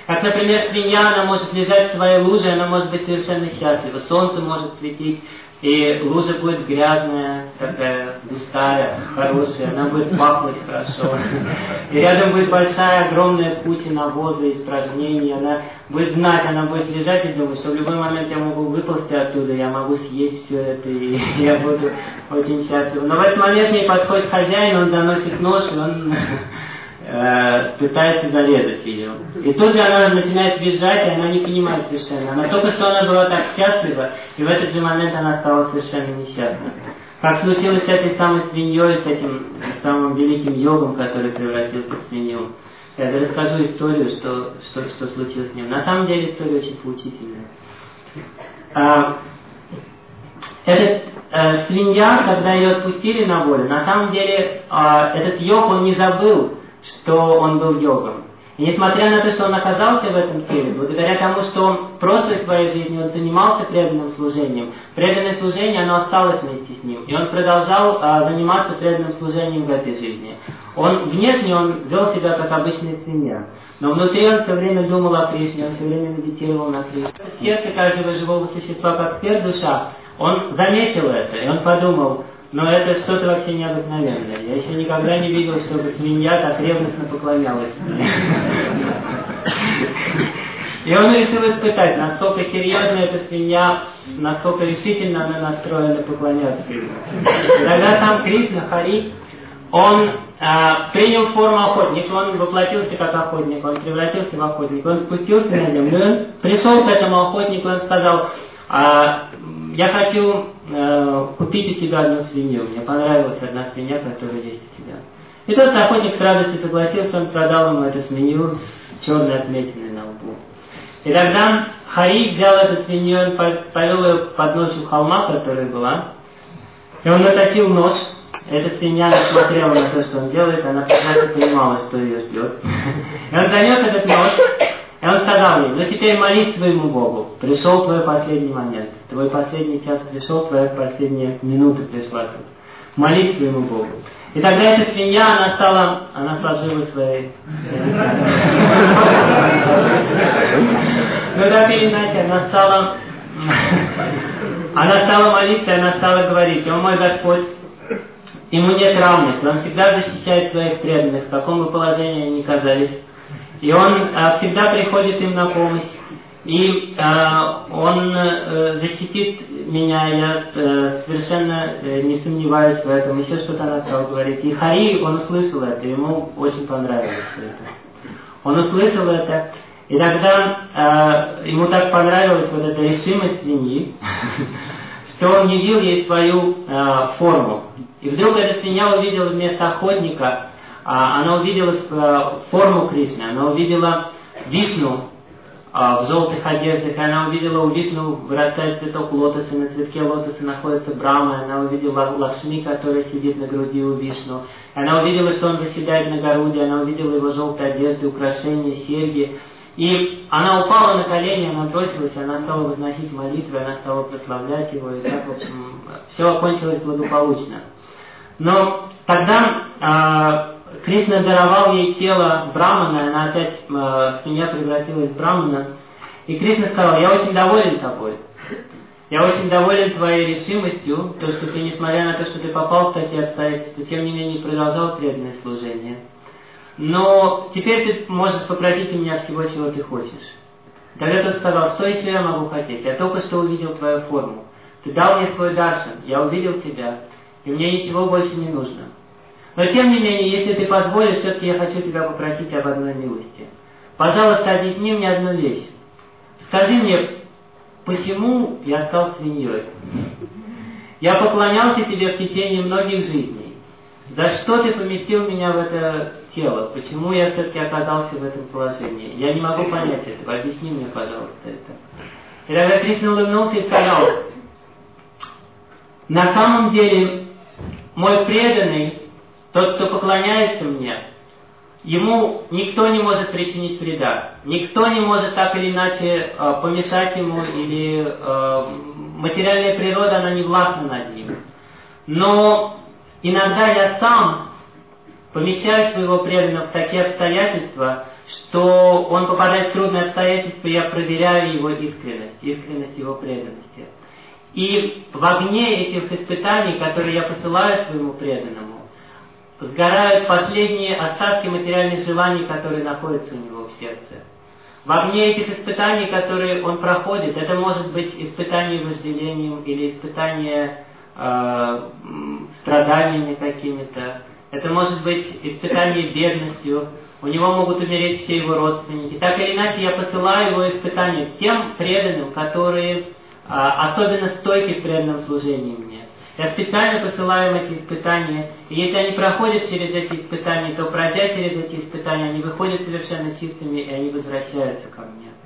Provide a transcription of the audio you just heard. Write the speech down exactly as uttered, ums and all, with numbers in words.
Как, например, свинья, она может лежать в своей луже, она может быть совершенно счастлива. Солнце может светить, и лужа будет грязная, такая густая, хорошая, она будет пахнуть хорошо. И рядом будет большая, огромная куча навоза, испражнений, она будет знать, она будет лежать и думать, что в любой момент я могу выползти оттуда, я могу съесть все это, и я буду очень счастлив. Но в этот момент к ней подходит хозяин, он доносит нож, и он пытается зарезать ее. И тут же она начинает визжать, и она не понимает совершенно. Она только что она была так счастлива, и в этот же момент она стала совершенно несчастной. Как случилось с этой самой свиньей, с этим самым великим йогом, который превратился в свинью. Я расскажу историю, что, что, что случилось с ним. На самом деле история очень поучительная. А, этот а, свинья, когда ее отпустили на волю, на самом деле а, этот йог, он не забыл, что он был йогом. И несмотря на то, что он оказался в этом теле, благодаря тому, что он в прошлой своей жизни он занимался преданным служением, преданное служение, оно осталось вместе с ним. И он продолжал а, заниматься преданным служением в этой жизни. Он, внешне он вел себя как обычная свинья. Но внутри он все время думал о Кришне, он все время медитировал на Кришне. В сердце каждого живого существа, как спер душа, он заметил это, и он подумал, но это что-то вообще необыкновенное. Я еще никогда не видел, чтобы свинья так ревностно поклонялась мне. И он решил испытать, насколько серьезна эта свинья, насколько решительно она настроена поклоняться ему. И тогда сам Кришна, Хари, он а, принял форму охотника, он воплотился как охотник, он превратился в охотника, он спустился на землю, он пришел к этому охотнику, он сказал, а, я хочу э, купить у тебя одну свинью, мне понравилась одна свинья, которая есть у тебя. И тот охотник с радостью согласился, он продал ему эту свинью с черной отметиной на лбу. И тогда Хари взял эту свинью, он повел ее к подножию холма, которая была, и он наточил нож. Эта свинья не смотрела на то, что он делает, она прекрасно понимала, что ее ждет. И он занес этот нож, и он сказал ей, ну теперь молись своему Богу, пришел твой последний момент, твой последний час пришел, твоя последняя минута пришла тут. Молись своему Богу. И тогда эта свинья, она стала, она сложила свои... Ну так или иначе, она стала... Она стала молиться, она стала говорить, о мой Господь, ему нет равных, он всегда защищает своих преданных, в каком бы положении они ни оказались. И он а, всегда приходит им на помощь. И а, он а, защитит меня, я а, совершенно а, не сомневаюсь в этом. Еще что-то она стала говорить. И Хари, он услышал это, ему очень понравилось это. Он услышал это, и тогда а, ему так понравилась вот эта решимость свиньи, что он явил ей свою а, форму. И вдруг эта свинья увидела вместо охотника, она увидела форму Кришны, она увидела Вишну в желтых одеждах, она увидела у Вишну вырастает цветок лотоса, на цветке лотоса находится Брахма, она увидела Лакшми, которая сидит на груди у Вишну, она увидела, что он заседает на Гаруде, она увидела его желтые одежды, украшения, серьги, и она упала на колени, она бросилась, она стала возносить молитвы, она стала прославлять его, и так, в общем, все окончилось благополучно. Но тогда Кришна даровал ей тело Брамана, она опять, э, свинья превратилась в Брамана. И Кришна сказал, я очень доволен тобой. Я очень доволен твоей решимостью, то, что ты, несмотря на то, что ты попал в такие обстоятельства, тем не менее продолжал преданное служение. Но теперь ты можешь попросить у меня всего, чего ты хочешь. Тогда тот сказал, что еще я могу хотеть? Я только что увидел твою форму. Ты дал мне свой даршан, я увидел тебя, и мне ничего больше не нужно. Но тем не менее, если ты позволишь, все-таки я хочу тебя попросить об одной милости. Пожалуйста, объясни мне одну вещь. Скажи мне, почему я стал свиньей? Я поклонялся тебе в течение многих жизней. За что ты поместил меня в это тело? Почему я все-таки оказался в этом положении? Я не могу понять этого. Объясни мне, пожалуйста, это. И тогда Кришна улыбнулся и сказал, на самом деле, мой преданный, тот, кто поклоняется мне, ему никто не может причинить вреда. Никто не может так или иначе э, помешать ему, или э, материальная природа, она не властна над ним. Но иногда я сам помещаю своего преданного в такие обстоятельства, что он попадает в трудные обстоятельства, я проверяю его искренность, искренность его преданности. И в огне этих испытаний, которые я посылаю своему преданному, сгорают последние остатки материальных желаний, которые находятся у него в сердце. В огне этих испытаний, которые он проходит, это может быть испытание вожделением или испытание э, страданиями какими-то, это может быть испытание бедностью, у него могут умереть все его родственники. Так или иначе, я посылаю его испытания тем преданным, которые э, особенно стойки в преданном служении мне. Я специально посылаю им эти испытания, и если они проходят через эти испытания, то, пройдя через эти испытания, они выходят совершенно чистыми, и они возвращаются ко мне.